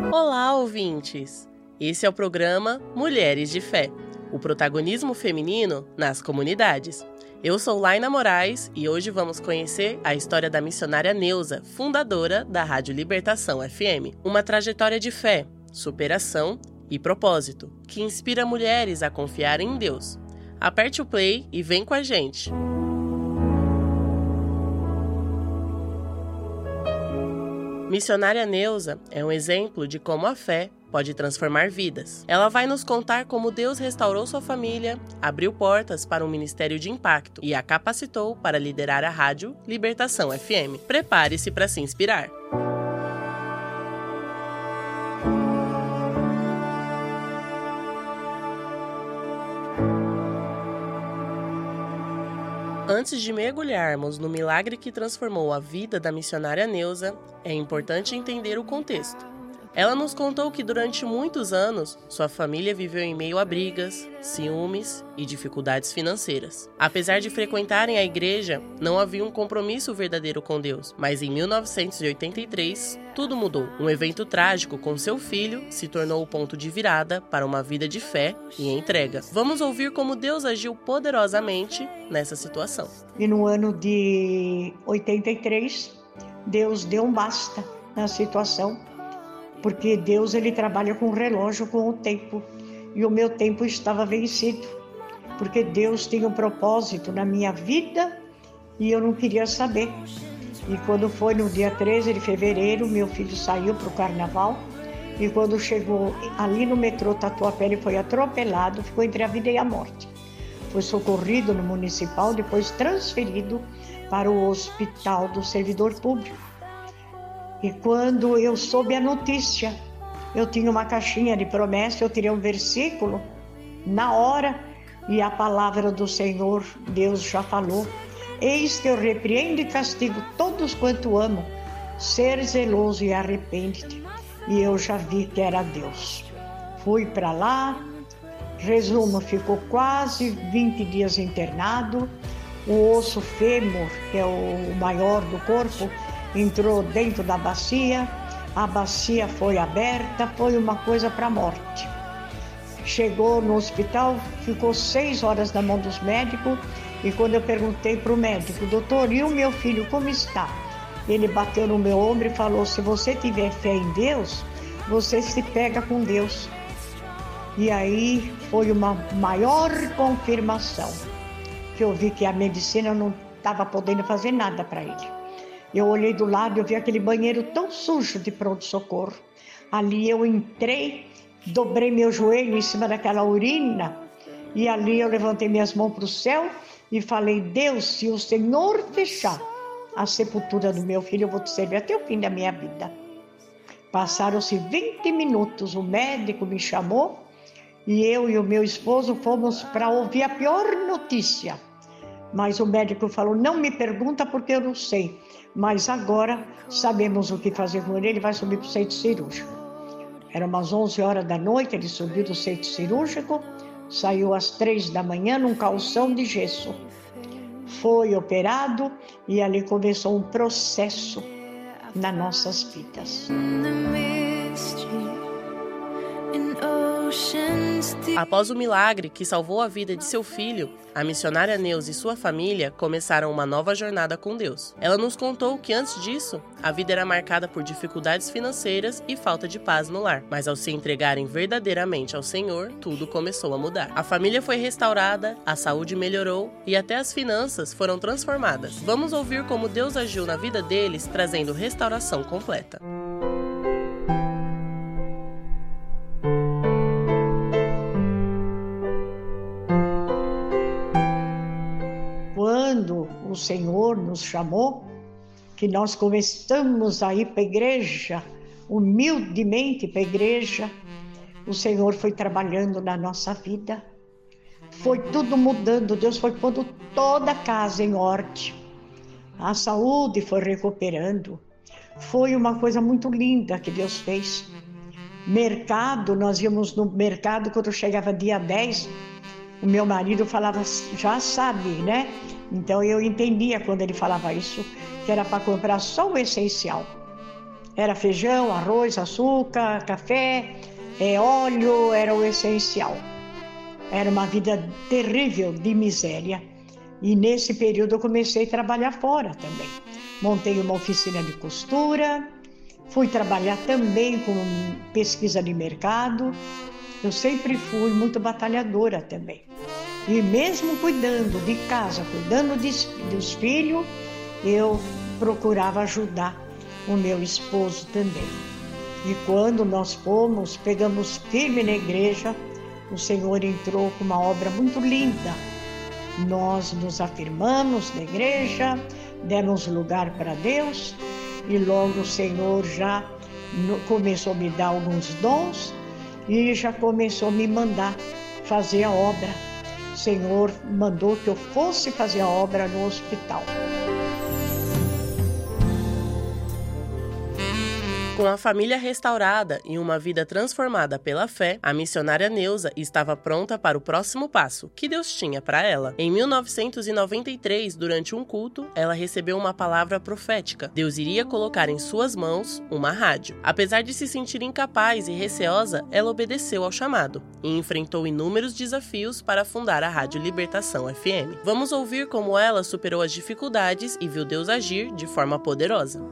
Olá, ouvintes! Esse é o programa Mulheres de Fé, o protagonismo feminino nas comunidades. Eu sou Laina Moraes e hoje vamos conhecer a história da missionária Neuza, fundadora da Rádio Libertação FM. Uma trajetória de fé, superação e propósito, que inspira mulheres a confiarem em Deus. Aperte o play e vem com a gente! Missionária Neuza é um exemplo de como a fé pode transformar vidas. Ela vai nos contar como Deus restaurou sua família, abriu portas para um ministério de impacto e a capacitou para liderar a Rádio Libertação FM. Prepare-se para se inspirar! Antes de mergulharmos no milagre que transformou a vida da missionária Neuza, é importante entender o contexto. Ela nos contou que durante muitos anos, sua família viveu em meio a brigas, ciúmes e dificuldades financeiras. Apesar de frequentarem a igreja, não havia um compromisso verdadeiro com Deus. Mas em 1983, tudo mudou. Um evento trágico com seu filho se tornou o ponto de virada para uma vida de fé e entrega. Vamos ouvir como Deus agiu poderosamente nessa situação. E no ano de 83, Deus deu um basta na situação. Porque Deus, ele trabalha com o relógio, com o tempo. E o meu tempo estava vencido. Porque Deus tinha um propósito na minha vida e eu não queria saber. E quando foi no dia 13 de fevereiro, meu filho saiu para o carnaval. E quando chegou ali no metrô Tatuapé, ele foi atropelado, ficou entre a vida e a morte. Foi socorrido no municipal, depois transferido para o hospital do servidor público. E quando eu soube a notícia, eu tinha uma caixinha de promessa, eu tirei um versículo na hora e a palavra do Senhor, Deus já falou: eis que eu repreendo e castigo todos quanto amam, ser zeloso e arrepende-te. E eu já vi que era Deus. Fui para lá, resumo, ficou quase 20 dias internado, o osso fêmur, que é o maior do corpo, entrou dentro da bacia, a bacia foi aberta, foi uma coisa para a morte. Chegou no hospital, ficou 6 horas na mão dos médicos e quando eu perguntei para o médico: doutor, e o meu filho como está? Ele bateu no meu ombro e falou: se você tiver fé em Deus, você se pega com Deus. E aí foi uma maior confirmação, que eu vi que a medicina não estava podendo fazer nada para ele. Eu olhei do lado e eu vi aquele banheiro tão sujo de pronto-socorro. Ali eu entrei, dobrei meu joelho em cima daquela urina e ali eu levantei minhas mãos para o céu e falei: Deus, se o Senhor fechar a sepultura do meu filho, eu vou te servir até o fim da minha vida. Passaram-se 20 minutos, o médico me chamou e eu e o meu esposo fomos para ouvir a pior notícia. Mas o médico falou: não me pergunta porque eu não sei. Mas agora sabemos o que fazer com ele, ele vai subir para o centro cirúrgico. Era umas 11 horas da noite, ele subiu do centro cirúrgico, saiu às 3 da manhã num calção de gesso. Foi operado e ali começou um processo nas nossas vidas. Após o milagre que salvou a vida de seu filho, a missionária Neuza e sua família começaram uma nova jornada com Deus. Ela nos contou que antes disso, a vida era marcada por dificuldades financeiras e falta de paz no lar. Mas ao se entregarem verdadeiramente ao Senhor, tudo começou a mudar. A família foi restaurada, a saúde melhorou e até as finanças foram transformadas. Vamos ouvir como Deus agiu na vida deles, trazendo restauração completa. Quando o Senhor nos chamou, que nós começamos a ir para a igreja, humildemente para a igreja, o Senhor foi trabalhando na nossa vida. Foi tudo mudando, Deus foi pondo toda a casa em ordem. A saúde foi recuperando. Foi uma coisa muito linda que Deus fez. Mercado, nós íamos no mercado quando chegava dia 10, o meu marido falava, já sabe, né? Então eu entendia quando ele falava isso, que era para comprar só o essencial. Era feijão, arroz, açúcar, café, óleo, era o essencial. Era uma vida terrível de miséria. E nesse período eu comecei a trabalhar fora também. Montei uma oficina de costura, fui trabalhar também com pesquisa de mercado. Eu sempre fui muito batalhadora também. E mesmo cuidando de casa, cuidando dos filhos, eu procurava ajudar o meu esposo também. E quando nós pegamos firme na igreja, o Senhor entrou com uma obra muito linda. Nós nos afirmamos na igreja, demos lugar para Deus e logo o Senhor já começou a me dar alguns dons e já começou a me mandar fazer a obra. O Senhor mandou que eu fosse fazer a obra no hospital. Com a família restaurada e uma vida transformada pela fé, a missionária Neuza estava pronta para o próximo passo que Deus tinha para ela. Em 1993, durante um culto, ela recebeu uma palavra profética. Deus iria colocar em suas mãos uma rádio. Apesar de se sentir incapaz e receosa, ela obedeceu ao chamado e enfrentou inúmeros desafios para fundar a Rádio Libertação FM. Vamos ouvir como ela superou as dificuldades e viu Deus agir de forma poderosa.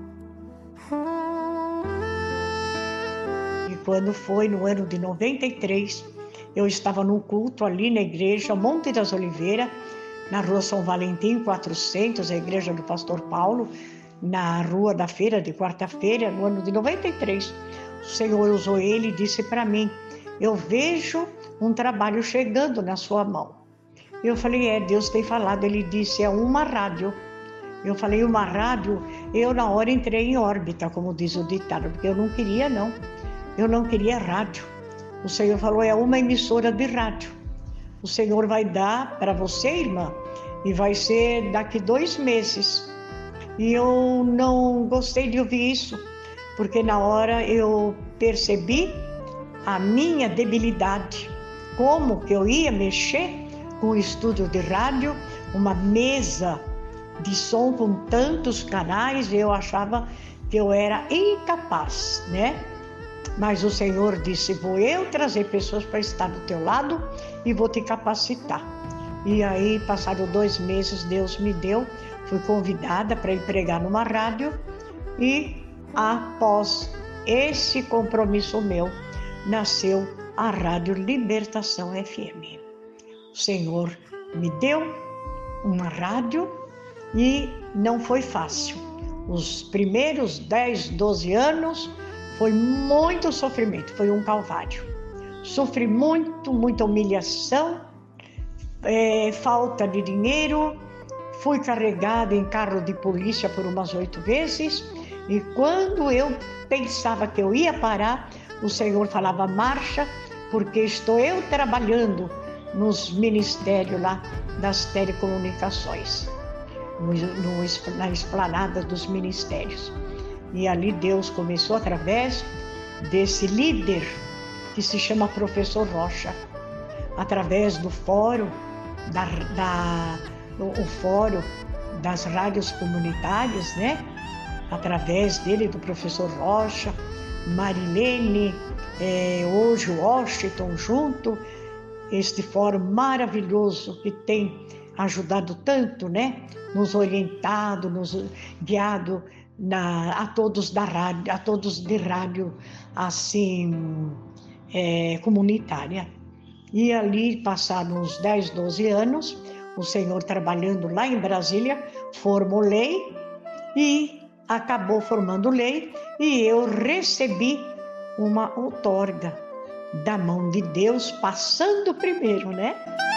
Quando foi no ano de 93, eu estava num culto ali na igreja Monte das Oliveiras, na rua São Valentim 400, a igreja do pastor Paulo, na rua da feira de quarta-feira, no ano de 93. O Senhor usou ele e disse para mim, eu vejo um trabalho chegando na sua mão. Eu falei, Deus tem falado. Ele disse, é uma rádio. Eu falei, uma rádio? Eu na hora entrei em órbita, como diz o ditado, porque eu não queria não. Eu não queria rádio. O Senhor falou, é uma emissora de rádio. O Senhor vai dar para você, irmã, e vai ser daqui 2 meses. E eu não gostei de ouvir isso, porque na hora eu percebi a minha debilidade. Como que eu ia mexer com um estúdio de rádio, uma mesa de som com tantos canais, eu achava que eu era incapaz, né? Mas o Senhor disse, vou eu trazer pessoas para estar do teu lado e vou te capacitar. E aí, passaram 2 meses, Deus me deu, fui convidada para ir pregar numa rádio e após esse compromisso meu, nasceu a Rádio Libertação FM. O Senhor me deu uma rádio e não foi fácil. Os primeiros 10, 12 anos, foi muito sofrimento, foi um calvário. Sofri muita humilhação, falta de dinheiro, fui carregada em carro de polícia por umas 8 vezes e quando eu pensava que eu ia parar, o Senhor falava, marcha, porque estou eu trabalhando nos ministérios lá das telecomunicações, na esplanada dos ministérios. E ali Deus começou através desse líder que se chama Professor Rocha, através do fórum, o fórum das rádios comunitárias, né? Através dele, do Professor Rocha, Marilene, hoje Washington junto, este fórum maravilhoso que tem ajudado tanto, né? Nos orientado, nos guiado a todos da rádio, a todos de rádio assim comunitária. E ali, passados uns 10, 12 anos, o Senhor trabalhando lá em Brasília, formou lei e acabou formando lei e eu recebi uma outorga da mão de Deus, passando primeiro, né?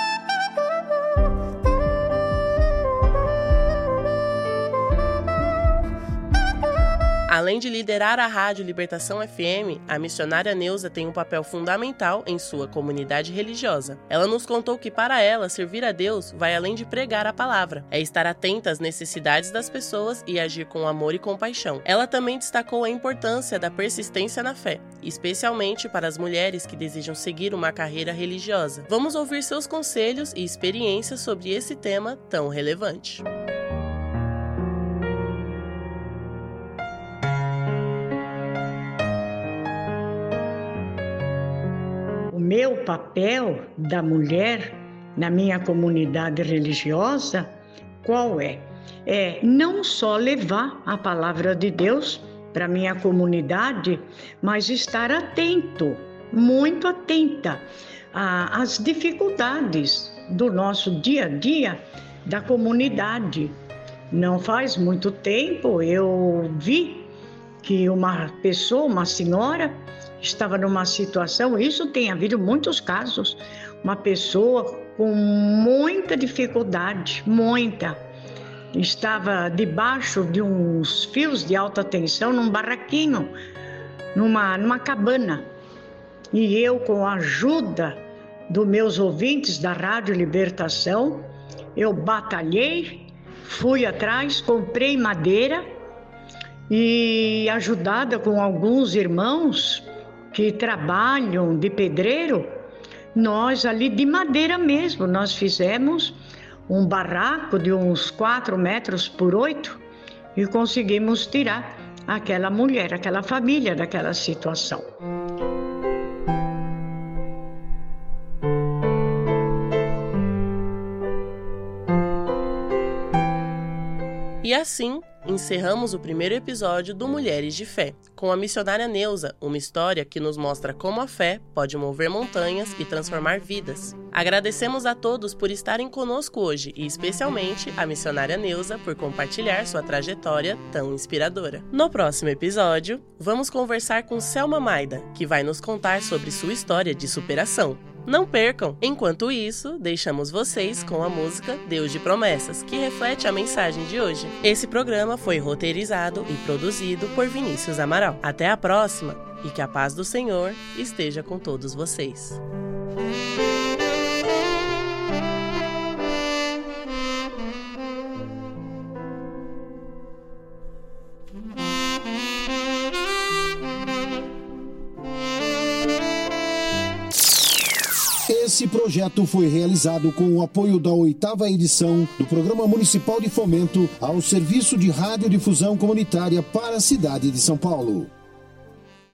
Além de liderar a Rádio Libertação FM, a missionária Neuza tem um papel fundamental em sua comunidade religiosa. Ela nos contou que para ela, servir a Deus vai além de pregar a palavra, é estar atenta às necessidades das pessoas e agir com amor e compaixão. Ela também destacou a importância da persistência na fé, especialmente para as mulheres que desejam seguir uma carreira religiosa. Vamos ouvir seus conselhos e experiências sobre esse tema tão relevante. meu papel da mulher na minha comunidade religiosa, qual é? É não só levar a palavra de Deus para minha comunidade, mas estar atento, muito atenta às dificuldades do nosso dia a dia da comunidade. Não faz muito tempo eu vi que uma pessoa, uma senhora, estava numa situação, isso tem havido muitos casos, uma pessoa com muita dificuldade, estava debaixo de uns fios de alta tensão, num barraquinho, numa cabana. E eu, com a ajuda dos meus ouvintes da Rádio Libertação, eu batalhei, fui atrás, comprei madeira e, ajudada com alguns irmãos que trabalham de pedreiro, nós ali de madeira mesmo, nós fizemos um barraco de uns 4 metros por 8 e conseguimos tirar aquela mulher, aquela família daquela situação. E assim, encerramos o primeiro episódio do Mulheres de Fé, com a missionária Neuza, uma história que nos mostra como a fé pode mover montanhas e transformar vidas. Agradecemos a todos por estarem conosco hoje e especialmente a missionária Neuza por compartilhar sua trajetória tão inspiradora. No próximo episódio, vamos conversar com Selma Maida, que vai nos contar sobre sua história de superação. Não percam! Enquanto isso, deixamos vocês com a música Deus de Promessas, que reflete a mensagem de hoje. Esse programa foi roteirizado e produzido por Vinícius Amaral. Até a próxima e que a paz do Senhor esteja com todos vocês. Esse projeto foi realizado com o apoio da 8ª edição do Programa Municipal de Fomento ao Serviço de Radiodifusão Comunitária para a cidade de São Paulo.